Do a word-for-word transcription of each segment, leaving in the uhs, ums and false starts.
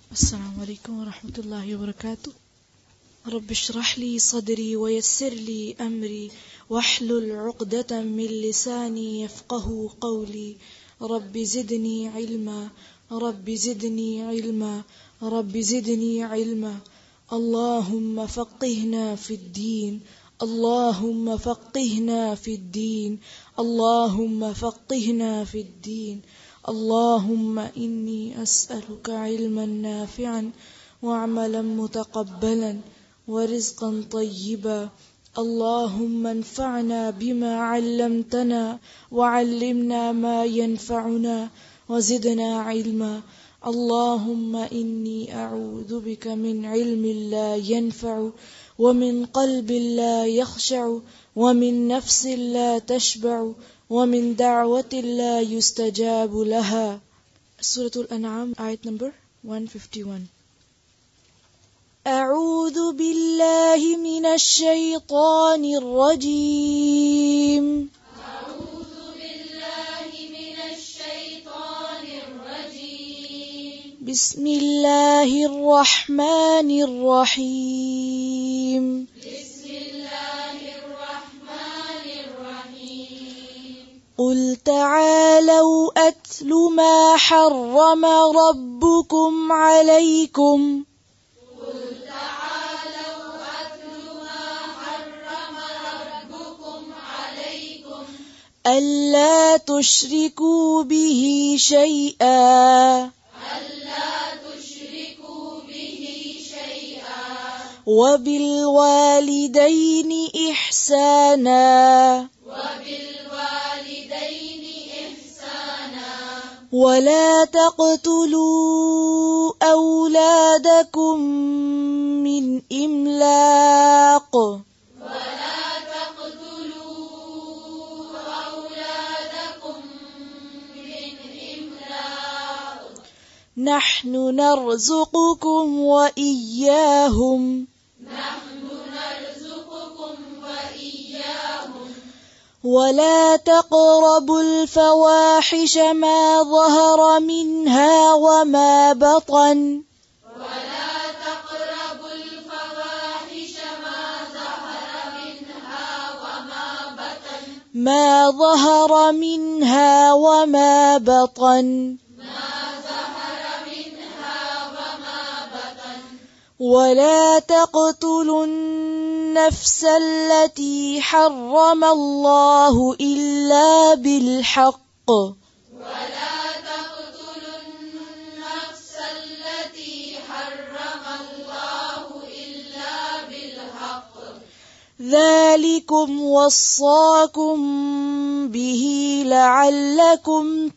अस्सलामु अलैकुम वरहमतुल्लाहि वबरकातुह. रब्बि इश्रह ली सदरी वयस्सिर ली अमरी वहलुल उक़दतम मिन लिसानी यफ़क़हू क़ौली. रब्बि ज़िदनी इल्मा रब्बि ज़िदनी इल्मा रब्बि ज़िदनी इल्मा. अल्लाहुम्मा फ़क़्क़िहना फ़िद्दीन अल्लाहुम्मा फ़क़्क़िहना फ़िद्दीन अल्लाहुम्मा फ़क़्क़िहना फ़िद्दीन. اللهم إني أسألك علما نافعا وعملا متقبلا ورزقا طيبا. اللهم انفعنا بما علمتنا وعلمنا ما ينفعنا وزدنا علما. اللهم إني أعوذ بك من علم لا ينفع ومن قلب لا يخشع ومن نفس لا تشبع ومن دعوة لا يستجاب لها. Surah Al-An'am, ayat number one fifty-one. أعوذ بالله من الشيطان الرجيم. أعوذ بالله من الشيطان الرجيم. بسم الله الرحمن الرحيم. قل تعالوا أتل ما حرم ربكم عليكم. قل تعالوا أتل ما حرم ربكم عليكم. ألا تشركوا به شيئا. ألا تشركوا به شيئا. وبالوالدين إحسانا. ولا تقتلوا أولادكم من إملاق. ولا تقتلوا أولادكم من إملاق. نحن نرزقكم وإياهم. نحن نرزقكم وإياهم. ولا تقربوا الفواحش ما ظهر منها وما بطن. ولا تقربوا الفواحش ما ظهر منها وما بطن. ما ظهر منها وما بطن. ما ظهر منها وما بطن. ولا تقتلوا النفس التي حرم الله إلا بالحق. ولا تقتلوا النفس التي حرم الله إلا بالحق. ذلكم وصاكم به لعلكم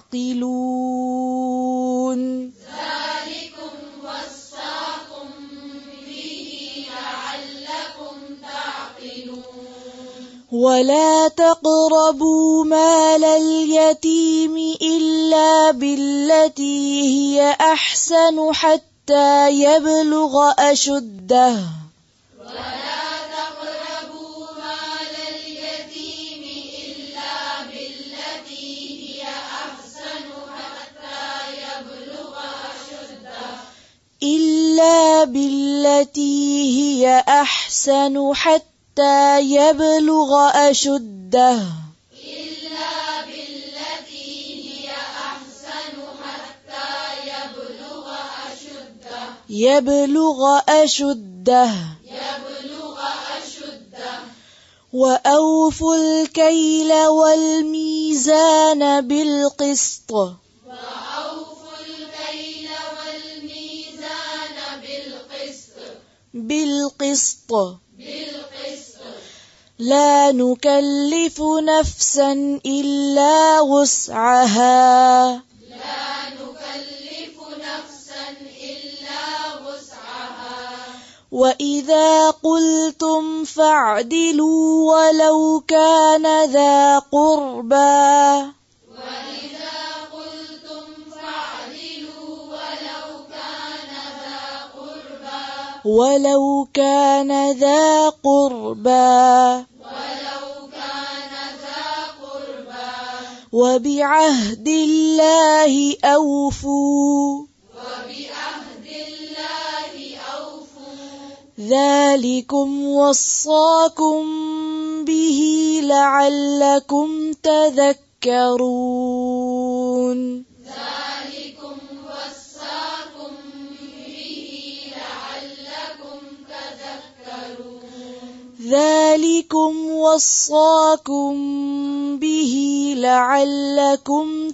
تعقلون. ذلكم وصاكم به لعلكم تعقلون. ولا تقربوا مال اليتيم إلا بالتي هي أحسن حتى يبلغ أشده. ولا تقربوا مال اليتيم إلا بالتي هي أحسن حتى يبلغ أشده. إلا بالتي هي أحسن حتى يبلغ أشده. إلا بالتي هي أحسن حتى يبلغ أشده. يبلغ أشده. يبلغ أشده. وأوفوا الكيل والميزان بالقسط. وأوفوا الكيل والميزان بالقسط. بالقسط. بالقسط. لا نكلف نفسا إلا وسعها. لا نكلف نفسا إلا وسعها. وإذا قلتم فاعدلوا ولو كان ذا قربى. وإذا قلتم فاعدلوا ولو كان ذا قربى. ولو كان ذا قربى. ولو كان ذا قربى. وبعهد الله أوفوا. وبعهد ذلكم وصاكم به لعلكم تذكرون ذلكم وصاكم به لعلكم تذكرون ذلكم وصاكم به لعلكم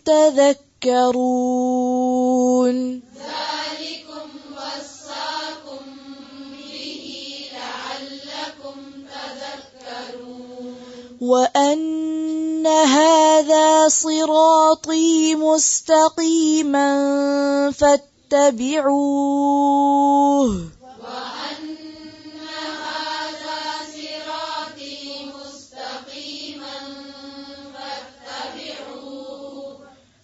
تذكرون ذلكم وصاكم به لعلكم تذكرون وأن هذا صراطي مستقيما فاتبعوه وأن هذا صراطي مستقيما فاتبعوه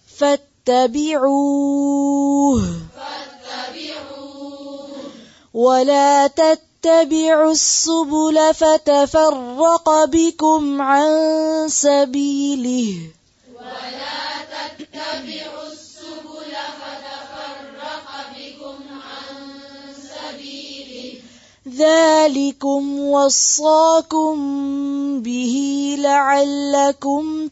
فاتبعوه فاتبعوه ولا تتبعوا السبل فتفرق بكم عن سبيله ولا تتبعوا السبل فتفرق بكم عن سبيله ذلكم وصاكم به لعلكم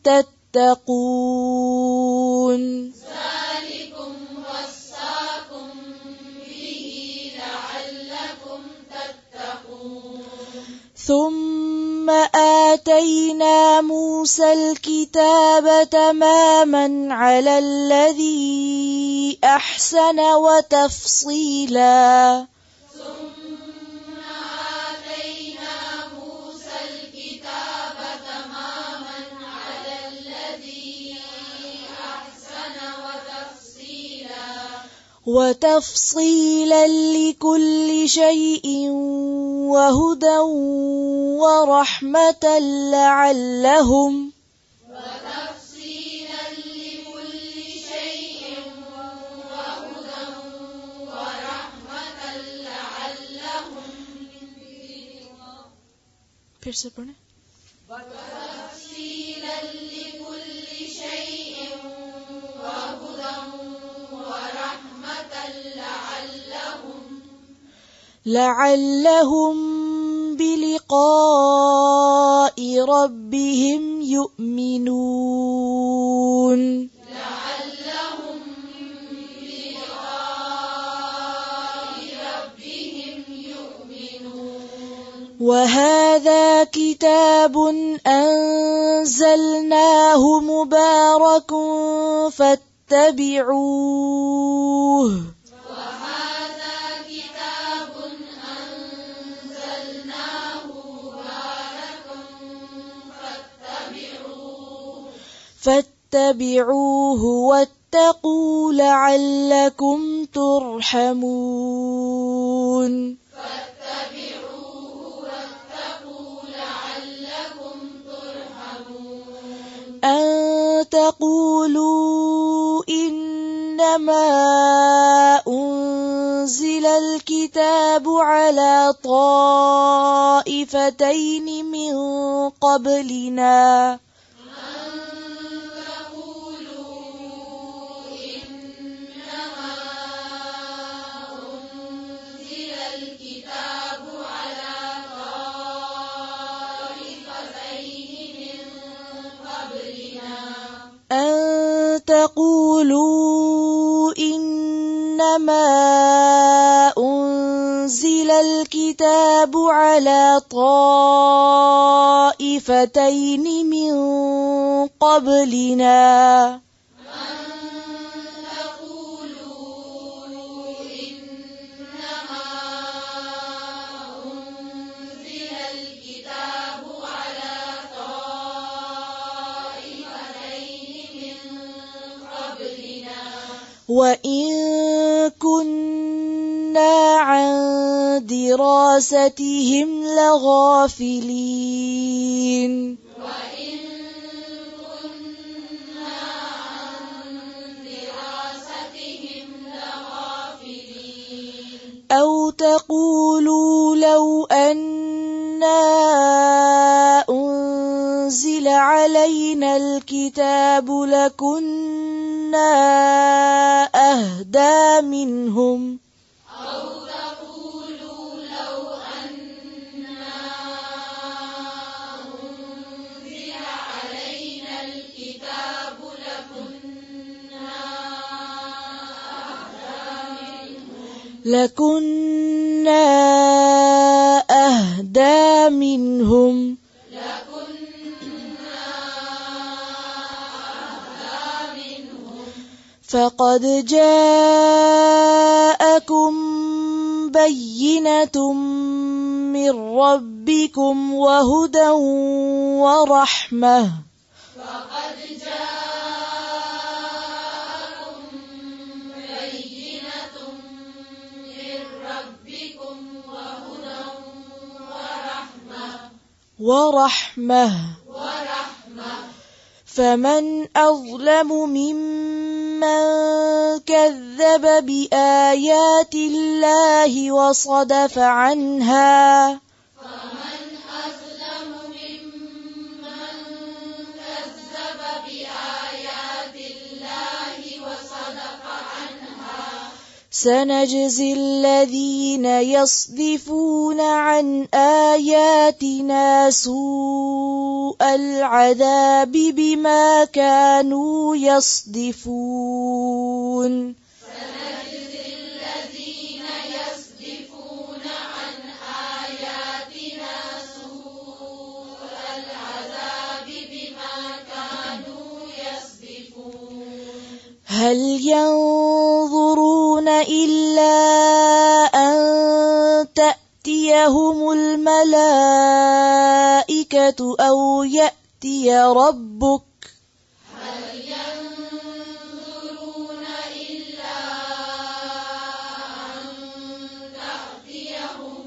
تتقون ذلكم وصاكم به لعلكم تتقون ثم آتينا موسى الكتاب تماما على الذي أحسن وتفصيلا ثم آتينا موسى الكتاب تماما على الذي أحسن وتفصيلا وتفصيلا لكل شيء وهدى ورحمة لعلهم وتفصيلا لكل شيء وهدى ورحمة لعلهم وتفصيلا لكل شيء وهدى ورحمة لعلهم لعلهم بلقاء ربهم يؤمنون لعلهم بلقاء ربهم يؤمنون وهذا كتاب أنزلناه مبارك فاتبعوه وهذا كتاب أنزلناه مبارك فاتبعوه فاتبعوه واتقوا لعلكم ترحمون فاتبعوه واتقوا لعلكم ترحمون أن تقولوا إنما أنزل الكتاب على طائفتين من قبلنا أن تقولوا إنما أنزل الكتاب على طائفتين من قبلنا وإن كنا عن دراستهم لغافلين وإن كنا عن دراستهم لغافلين أو تقولوا لو أنا أنزل علينا الكتاب لكنا أهدى منهم أو تقولوا لو أنا لكنا أهدى منهم فقد جاءكم بينة من ربكم وهدى ورحمة فقد جاءكم بينة من ربكم وهدى ورحمة ورحمة ورحمة فمن أظلم ممن كذب بآيات الله وصدف عنها فمن أظلم ممن كذب بآيات الله وصدف عنها سنجزي الذين يصدفون عن آياتنا سوء العذاب بما كانوا يصدفون سنجزي الذين يصدفون عن آياتنا سوء العذاب بما كانوا يصدفون هل ينظرون إلا أن تأتيهم الملائكة أو يأتي ربك هل ينظرون إلا أن تأتيهم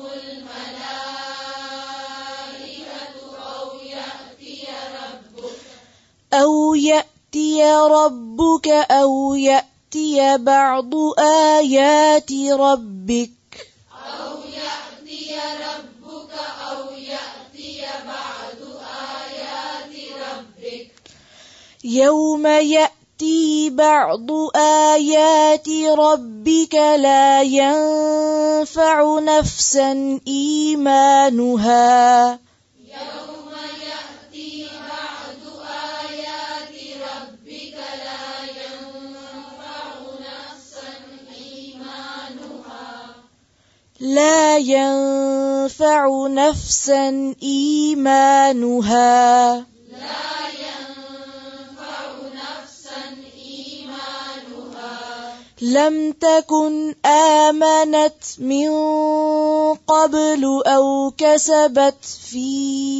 الملائكة أو يأتي ربك أو يأتي ربك أو يأتي بعض آيات ربك أو يأتي ربك أو يأتي بعض آيات ربك يوم يأتي بعض آيات ربك لا ينفع نفسا إيمانها يوم يأتي بعض آيات ربك لا ينفع نفسا إيمانها لا ينفع نفسا إيمانها لا ينفع نفسا إيمانها لم تكن آمنت من قبل أو كسبت في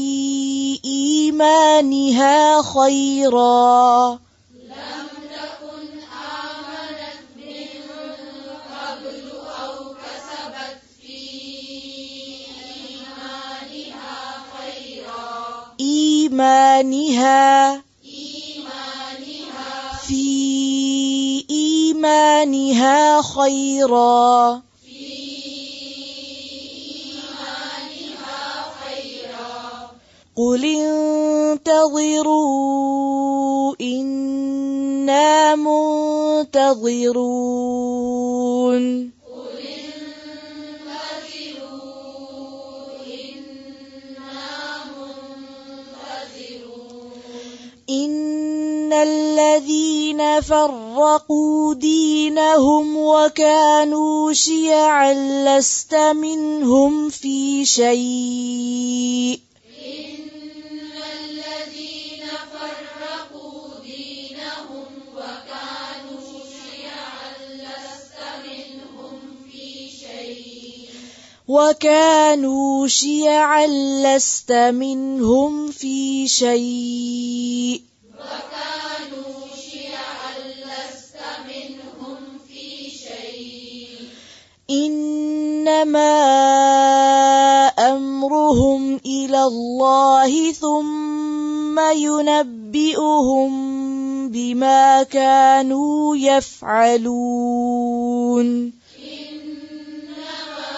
إيمانها خيرا لم تكن آمنت من قبل أو كسبت في إيمانها خيرا إيمانها إيمانها في إيمانها خيرا في إيمانها خيرا قل انتظروا إنا منتظرون قل انتظروا إنا منتظرون إن الذين فرقوا دينهم وكانوا شيعا لست منهم في شيء إن الذين فرقوا دينهم وكانوا شيعا لست منهم في شيء وكانوا شيعا لست منهم في شيء وكانوا شيعا لست منهم في شيء إنما أمرهم إلى الله ثم ينبئهم بما كانوا يفعلون إنما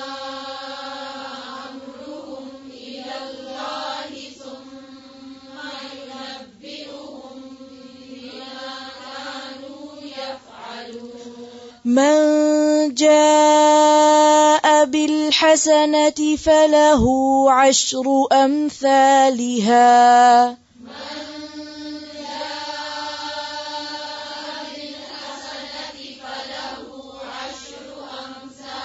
أمرهم إلى الله ثم ينبئهم بما كانوا يفعلون من جاء بالحسنة فله عشر أمثالها بالحسنة فله عشر أمثالها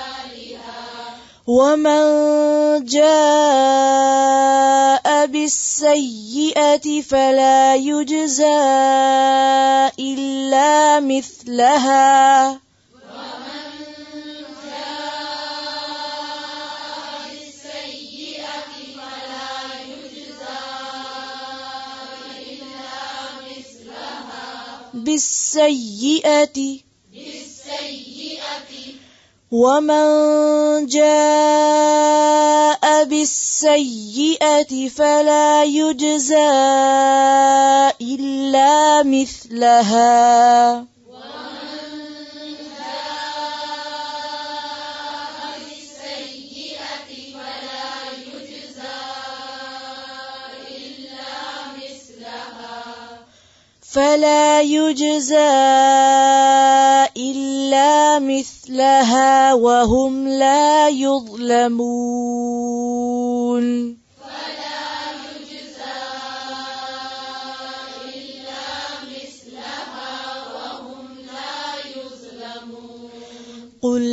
ومن جاء بالسيئة فلا يجزى إلا مثلها بالسيئة بالسيئة ومن جاء بالسيئة فلا يجزى إلا مثلها فلا يجزى إلا مثلها وهم لا يظلمون فلا يجزى إلا مثلها وهم لا يظلمون قل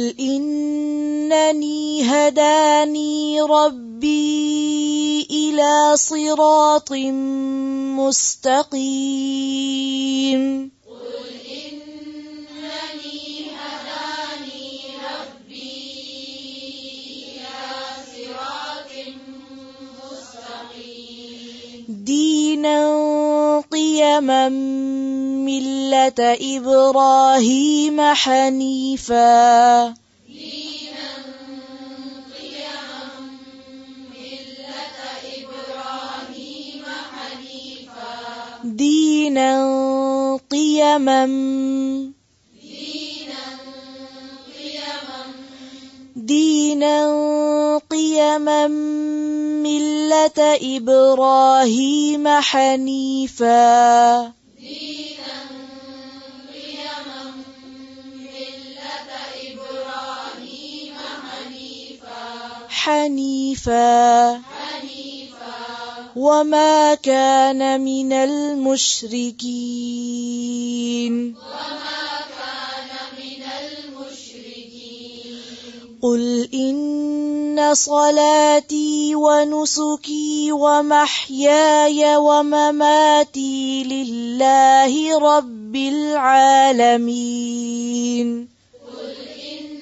إنني هداني ربي إلى صراط مستقيم قل إنني هداني ربي إلى صراط مستقيم دينا قيما ملة إبراهيم حنيفا دينا قيما ملة إبراهيم حنيفا دينا قيما دينا قيما دينا قيما ملة إبراهيم حنيفا دينا قيما ملة إبراهيم حنيفا حنيفا حنيفا وما كان من المشركين وما كان من المشركين قل إن صلاتي ونسكي ومحياي ومماتي لله رب العالمين قل إن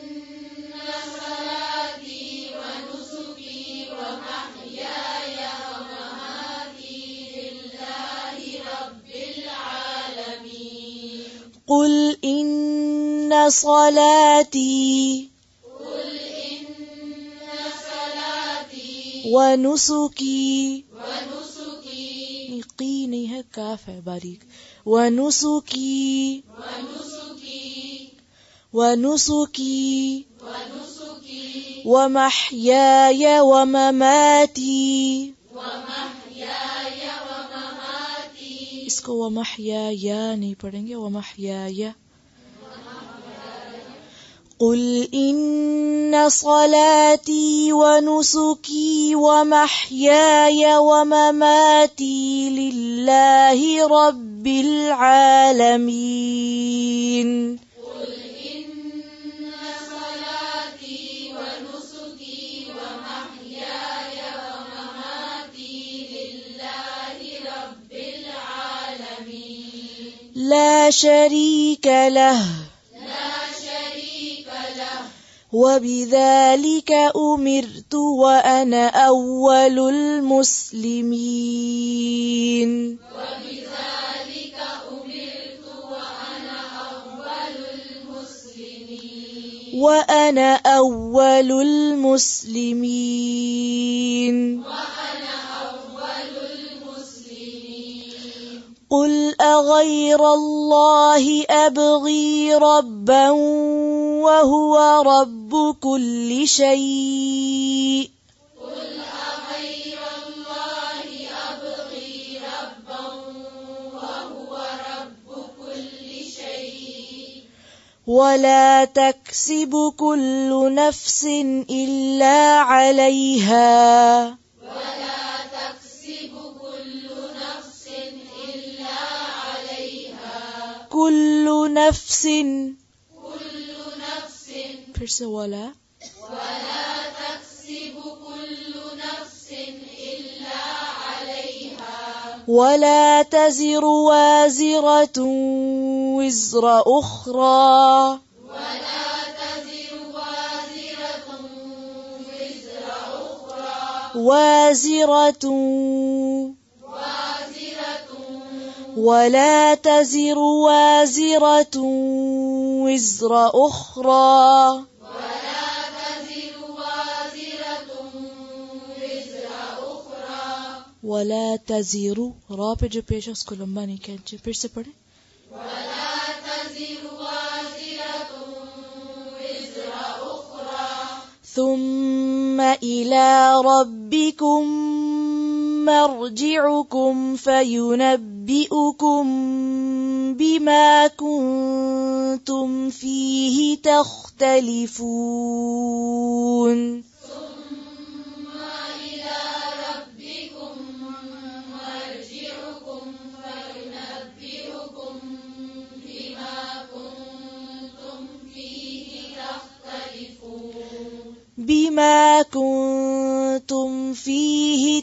صلاتي ونسكي ومحياي ومماتي لله رب العالمين قل إن صلاتي قل إن صلاتي ونسكي ونسكي قيني है काफ है बारीक ونسكي ونسكي ونسكي ونسكي ومحياي ومماتي ومحياي ومماتي इसको वमहयाया नहीं पढ़ेंगे वमहयाया قل إن صلاتي ونسكي ومحياي ومماتي لله رب العالمين قل إن صلاتي ونسكي ومحياي ومماتي لله رب العالمين لا شريك له لا شريك له وبذلك أمرت وأنا أول المسلمين وبذلك أمرت وأنا أول المسلمين وأنا أول المسلمين وأنا أول المسلمين قل أغير الله أبغي ربا وهو رب كل شيء قل أغير الله أبغي ربا وهو رب كل شيء ولا تكسب كل نفس إلا عليها ولا تكسب كل نفس إلا عليها كل نفس كل نفس फिर से वाला ولا تكسب ولا تزر وازرة وزر أخرى ولا تزر وازرة وزر أخرى وازرة وازرة ولا تزر وازرة وزر أخرى ولا تزر وازرة وزر أخرى ولا تزر را पे जो पेश है उसको लंबा नहीं खींचे फिर से पढ़े ولا تزر وازرة وزر أخرى ثم إلى ربكم مرجعكم فينبئكم بما كنتم فيه تختلفون ثم إلى ربكم مرجعكم فينبئكم بما كنتم فيه تختلفون بما كنتم فيه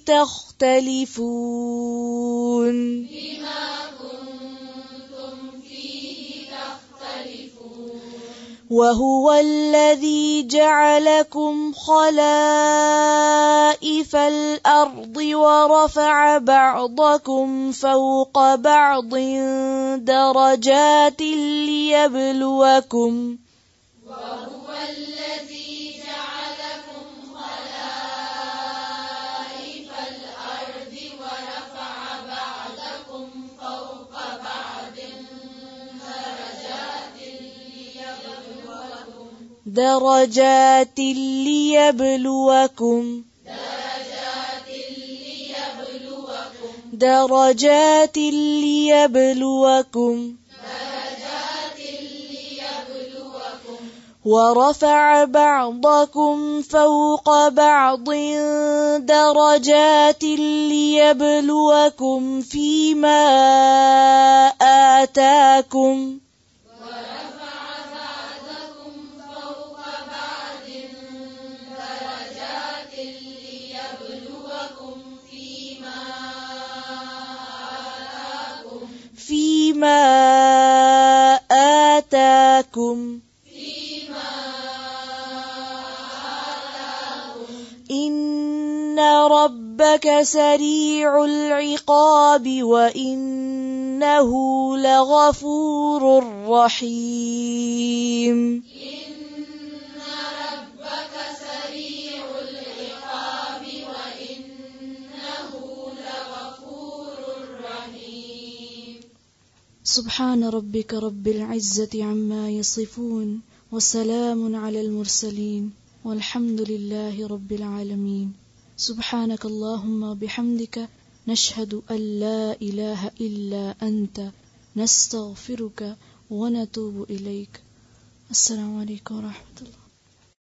تختلفون بما كنتم فيه تختلفون وهو الذي جعلكم خلائف الأرض ورفع بعضكم فوق بعض درجات ليبلوكم وهو الذي جعلكم خلائف الأرض ورفع بعضكم فوق بعض درجات ليبلوكم درجات ليبلوكم درجات ليبلوكم درجات ليبلوكم درجات ليبلوكم ورفع بعضكم فوق بعض درجات ليبلوكم فيما آتاكم ورفع بعضكم فوق بعض درجات ليبلوكم فيما آتاكم فيما آتاكم فيما آتاكم إن ربك سريع العقاب وإنه لغفور رحيم إن ربك سريع العقاب وإنه لغفور رحيم سبحان ربك رب العزة عما يصفون وسلام على المرسلين والحمد لله رب العالمين سبحانك اللهم بحمدك نشهد أن لا إله إلا أنت نستغفرك ونتوب إليك السلام عليكم ورحمة الله